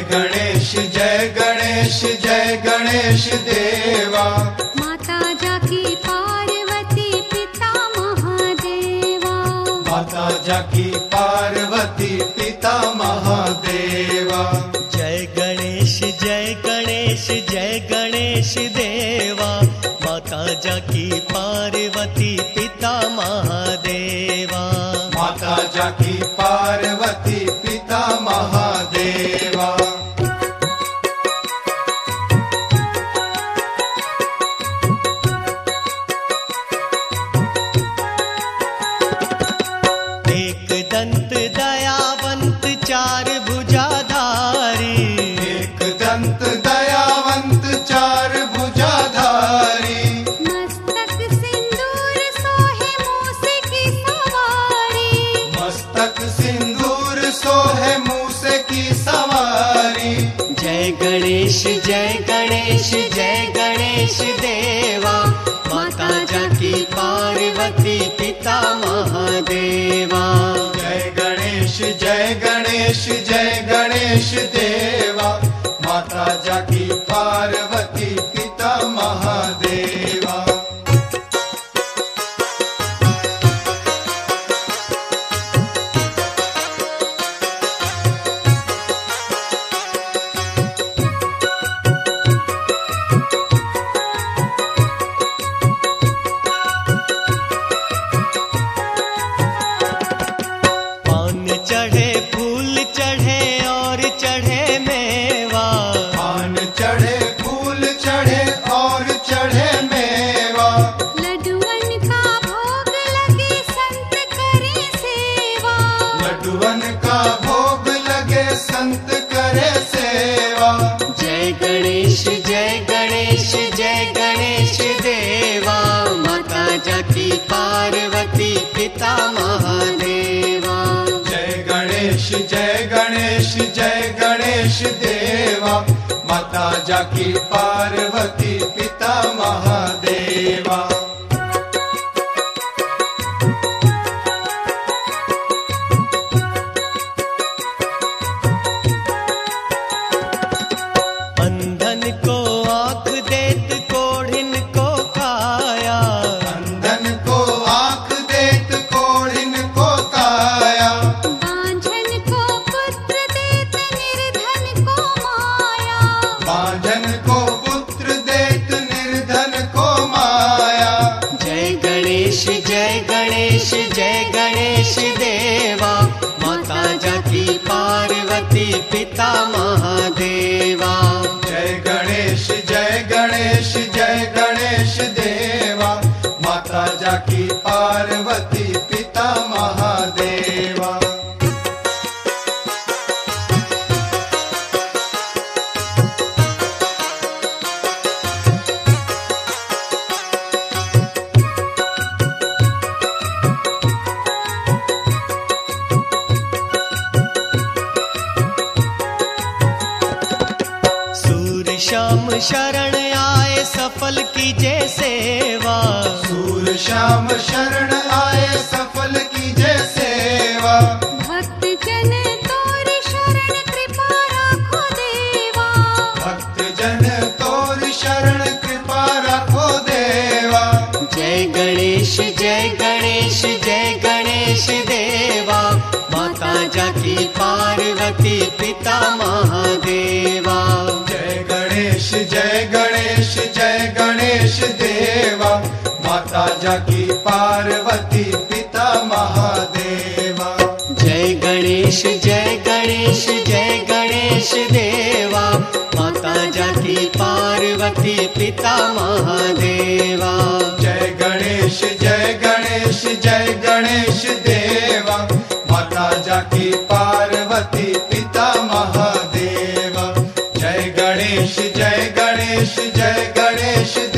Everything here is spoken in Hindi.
गणेश जय गणेश जय गणेश देवा। माता जाकी पार्वती पिता महादेवा। माता जाकी पार्वती पिता महादेवा। जय गणेश जय गणेश जय गणेश देवा। माता जाकी पार्वती पिता महादेवा। माता जाकी पार्वती पिता महादेवा। एक दंत दयावंत चार भुजाधारी। एक दंत दयावंत चार भुजाधारी। मस्तक सिंदूर सोहे मूसे की सवारी। मस्तक सिंदूर सोहे मूसे की सवारी। जय गणेश जय गणेश जय गणेश देवा। माता जाकी पार्वती पिता महादेवा। जय गणेश जय गणेश जय गणेश देवा। माता जाकी पार्वती पिता महादेवा। पान चढ़े फूल चढ़े और चढ़े मेवा। पान चढ़े फूल चढ़े और चढ़े मेवा। लड्डुअन का भोग लगे संत करे सेवा। लड्डुअन का भोग लगे संत करे सेवा। जय गणेश जय गणेश जय गणेश देवा। माता जाकी पार्वती पिता महादेवा। जय गणेश जय गणेश जय गणेश देवा। माता जाकी पार्वती पिता महादेवा। अंधन को आँख देत कोढ़िन को खाया। अंधन को आँख देत कोढ़िन को काया। बांझन को पुत्र देत निर्धन को माया। बांझन को पुत्र देत निर्धन को माया। जय गणेश जय गणेश जय गणेश देवा। माता जाकी पार्वती पिता महादेवा। जय गणेश जय गणेश जय गणेश देवा। माता जाकी पार्वती पिता महादेवा। सूर श्याम शरण आए सफल कीजे सेवा। सूर श्याम शरण आए सफल कीजे सेवा। भक्त जन तोर शरण कृपा राखो देवा। भक्त जन तोर शरण कृपा रखो देवा। जय गणेश जय गणेश जय गणेश देवा। माता जाकी पार्वती पिता महादेवा। जय गणेश जय गणेश जय गणेश देवा। माता जाकी पार्वती पिता महादेवा। जय गणेश जय गणेश जय गणेश देवा। माता जाकी पार्वती पिता महादेवा। जय गणेश जय गणेश जय गणेश देवा। माता जाकी पार्वती पिता महादेवा। जय गणेश जय गणेश जय गणेश